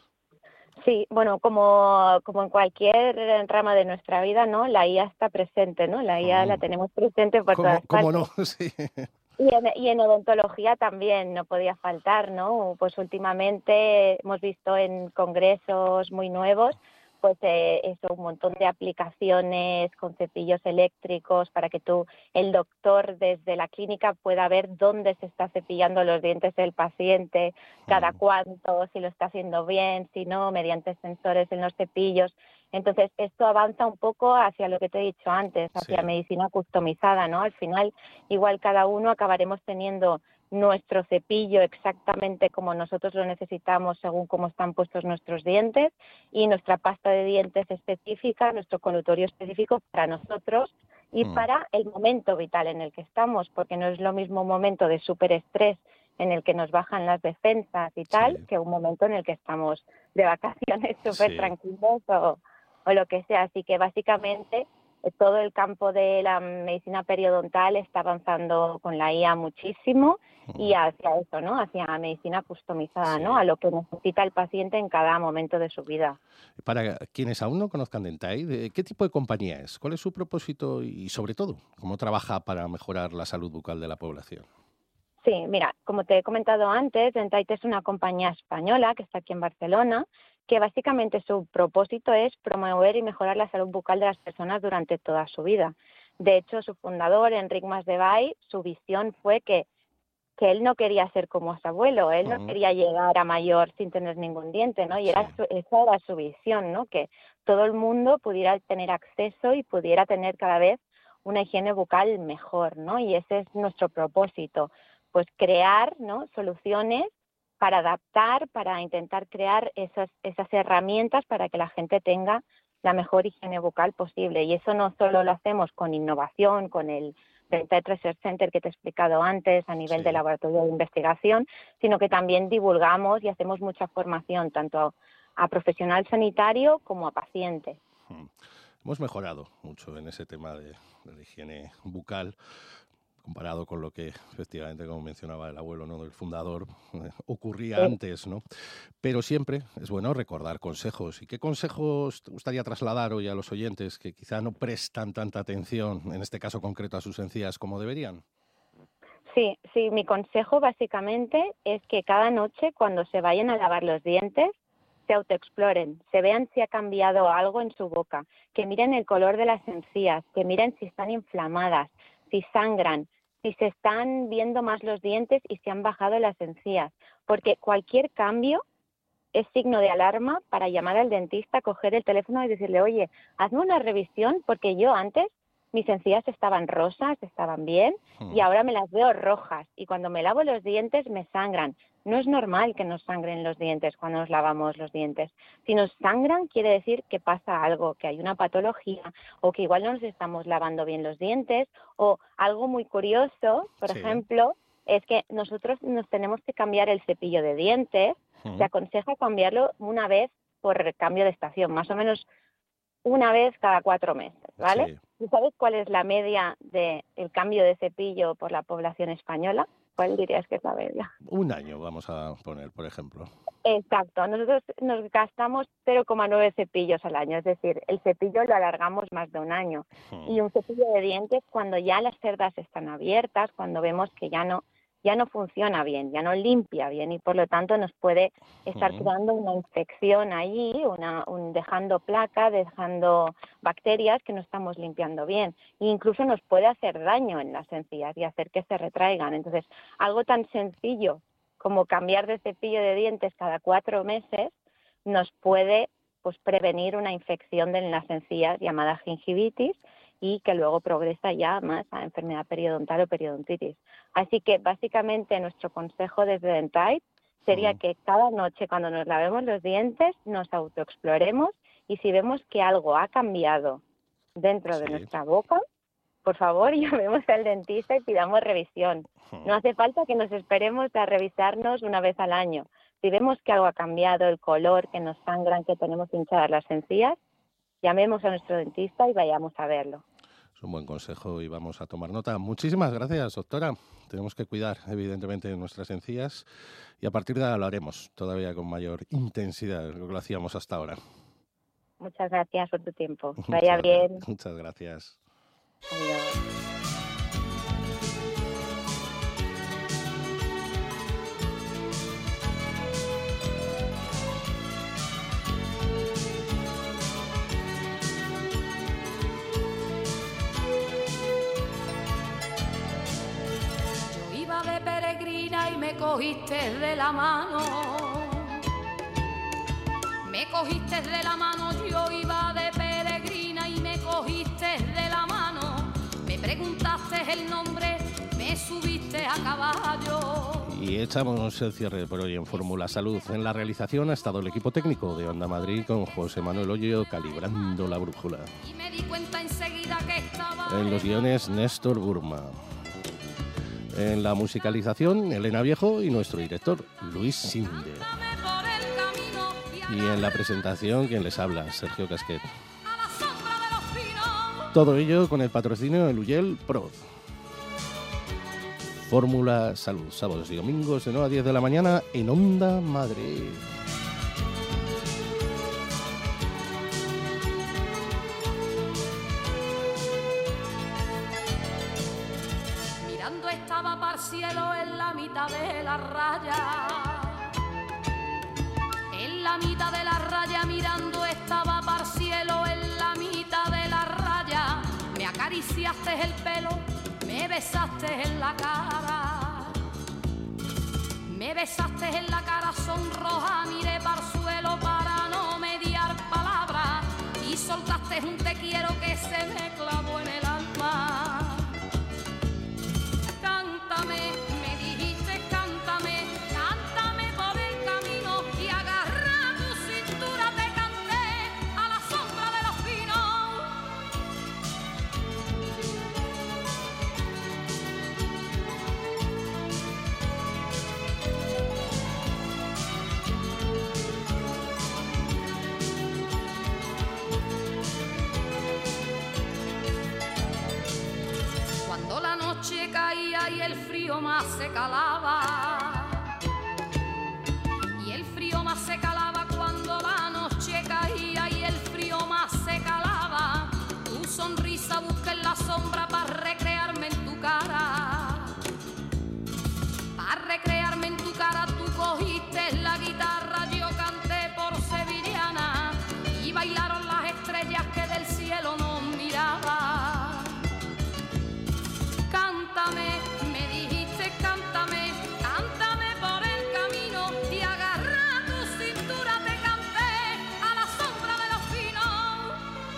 Sí, bueno, como, como en cualquier rama de nuestra vida, ¿no? La I A está presente, ¿no? La I A oh. la tenemos presente por ¿Cómo, todas ¿cómo partes. no? Sí. Y en, y en odontología también no podía faltar, ¿no? Pues últimamente hemos visto en congresos muy nuevos, pues eh, eso, un montón de aplicaciones con cepillos eléctricos para que tú, el doctor desde la clínica pueda ver dónde se está cepillando los dientes del paciente, cada cuánto, si lo está haciendo bien, si no, mediante sensores en los cepillos. Entonces, esto avanza un poco hacia lo que te he dicho antes, hacia sí. medicina customizada, ¿no? Al final, igual cada uno acabaremos teniendo nuestro cepillo exactamente como nosotros lo necesitamos según cómo están puestos nuestros dientes y nuestra pasta de dientes específica, nuestro colutorio específico para nosotros y mm. para el momento vital en el que estamos, porque no es lo mismo un momento de superestrés en el que nos bajan las defensas y tal, sí. que un momento en el que estamos de vacaciones súper sí. tranquilos o, o lo que sea. Así que básicamente todo el campo de la medicina periodontal está avanzando con la I A muchísimo y hacia eso, ¿no? Hacia medicina customizada, sí. ¿no? A lo que necesita el paciente en cada momento de su vida. Para quienes aún no conozcan Dentaid, ¿qué tipo de compañía es? ¿Cuál es su propósito y, sobre todo, cómo trabaja para mejorar la salud bucal de la población? Sí, mira, como te he comentado antes, Dentaid es una compañía española que está aquí en Barcelona, que básicamente su propósito es promover y mejorar la salud bucal de las personas durante toda su vida. De hecho, su fundador, Enric Masdevall, su visión fue que, que él no quería ser como su abuelo, él no uh-huh. quería llegar a mayor sin tener ningún diente, ¿no? Y era su, esa era su visión, ¿no? Que todo el mundo pudiera tener acceso y pudiera tener cada vez una higiene bucal mejor, ¿no? Y ese es nuestro propósito, pues crear, ¿no? soluciones para adaptar, para intentar crear esas, esas herramientas para que la gente tenga la mejor higiene bucal posible. Y eso no solo lo hacemos con innovación, con el Dentaid Research Center que te he explicado antes a nivel sí. de laboratorio de investigación, sino que también divulgamos y hacemos mucha formación, tanto a, a profesional sanitario como a paciente. Hmm. Hemos mejorado mucho en ese tema de, de la higiene bucal, comparado con lo que, efectivamente, como mencionaba el abuelo, ¿no? del fundador, eh, ocurría sí. antes, ¿no? Pero siempre es bueno recordar consejos. ¿Y qué consejos te gustaría trasladar hoy a los oyentes que quizá no prestan tanta atención, en este caso concreto, a sus encías como deberían? Sí, sí, mi consejo básicamente es que cada noche, cuando se vayan a lavar los dientes, se autoexploren, se vean si ha cambiado algo en su boca, que miren el color de las encías, que miren si están inflamadas, si sangran, si se están viendo más los dientes y si han bajado las encías, porque cualquier cambio es signo de alarma para llamar al dentista, coger el teléfono y decirle, oye, hazme una revisión porque yo antes mis encías estaban rosas, estaban bien y ahora me las veo rojas y cuando me lavo los dientes me sangran. No es normal que nos sangren los dientes cuando nos lavamos los dientes. Si nos sangran quiere decir que pasa algo, que hay una patología o que igual no nos estamos lavando bien los dientes o algo muy curioso, por sí. ejemplo, es que nosotros nos tenemos que cambiar el cepillo de dientes. Uh-huh. Se aconseja cambiarlo una vez por cambio de estación, más o menos una vez cada cuatro meses, ¿vale? Sí. ¿Y sabes cuál es la media del cambio de cepillo por la población española? ¿Cuál dirías que es la media? Un año, vamos a poner, por ejemplo. Exacto, nosotros nos gastamos cero coma nueve cepillos al año, es decir, el cepillo lo alargamos más de un año. Hmm. Y un cepillo de dientes cuando ya las cerdas están abiertas, cuando vemos que ya no ya no funciona bien, ya no limpia bien y por lo tanto nos puede estar Hmm. creando una infección ahí, una, un, dejando placa, dejando bacterias que no estamos limpiando bien. E incluso nos puede hacer daño en las encías y hacer que se retraigan. Entonces, algo tan sencillo como cambiar de cepillo de dientes cada cuatro meses nos puede pues prevenir una infección de las encías llamada gingivitis y que luego progresa ya más a enfermedad periodontal o periodontitis. Así que básicamente nuestro consejo desde Dentite sería Mm. que cada noche cuando nos lavemos los dientes nos autoexploremos y si vemos que algo ha cambiado dentro de nuestra boca, por favor llamemos al dentista y pidamos revisión. No hace falta que nos esperemos a revisarnos una vez al año. Si vemos que algo ha cambiado, el color, que nos sangran, que tenemos hinchadas las encías, llamemos a nuestro dentista y vayamos a verlo. Es un buen consejo y vamos a tomar nota. Muchísimas gracias, doctora. Tenemos que cuidar, evidentemente, nuestras encías y a partir de ahora lo haremos todavía con mayor intensidad de lo que lo hacíamos hasta ahora. Muchas gracias por tu tiempo. Vaya Muchas bien. gra- Muchas gracias. Adiós. Yo iba de peregrina y me cogiste de la mano. Me cogiste de la mano, yo iba de peregrina y me cogiste de la mano. Me preguntaste el nombre, me subiste a caballo. Y echamos el cierre por hoy en Fórmula Salud. En la realización ha estado el equipo técnico de Onda Madrid con José Manuel Hoyo calibrando la brújula. Y me di cuenta enseguida que estaba... En los guiones, Néstor Burma. En la musicalización, Elena Viejo y nuestro director, Luis Sinde. Y en la presentación, quien les habla, Sergio Casquet. Todo ello con el patrocinio de Luyel Prod. Fórmula Salud, sábados y domingos de nueve a diez de la mañana en Onda Madrid. Mirando estaba para el cielo en la mitad de la raya. En la mitad de la raya mirando estaba para el cielo en la mitad de la raya. Me acariciaste el pelo, me besaste en la cara. Me besaste en la cara sonroja, miré para el suelo para no mediar palabras. Y soltaste un te quiero que se me clavó en el alma. Cántame, me dijiste cántame, cántame por el camino y agarra tu cintura te canté a la sombra de los pinos. Cuando la noche caía y el frío más se calaba, y el frío más se calaba cuando la noche caía y el frío más se calaba, tu sonrisa busqué en la sombra para recrearme en tu cara, para recrearme en tu cara tú cogiste la guitarra, yo canté por sevillana y bailaron las estrellas que del cielo nos miraban. Cántame, me dijiste cántame, cántame por el camino y agarra tu cintura te canté a la sombra de los pinos.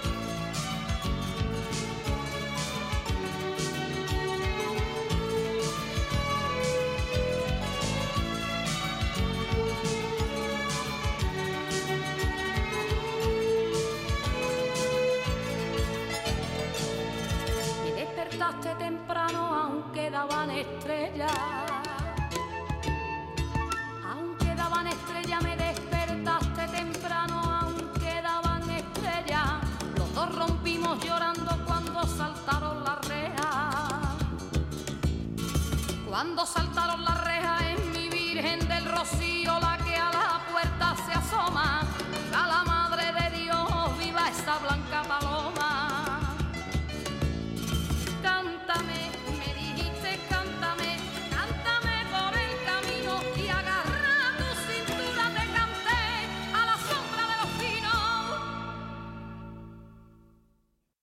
Me despertaste temprano aunque daban estrellas, aunque daban estrellas, me despertaste temprano aunque daban estrellas, los dos rompimos llorando cuando saltaron las rejas, cuando saltaron rocío, la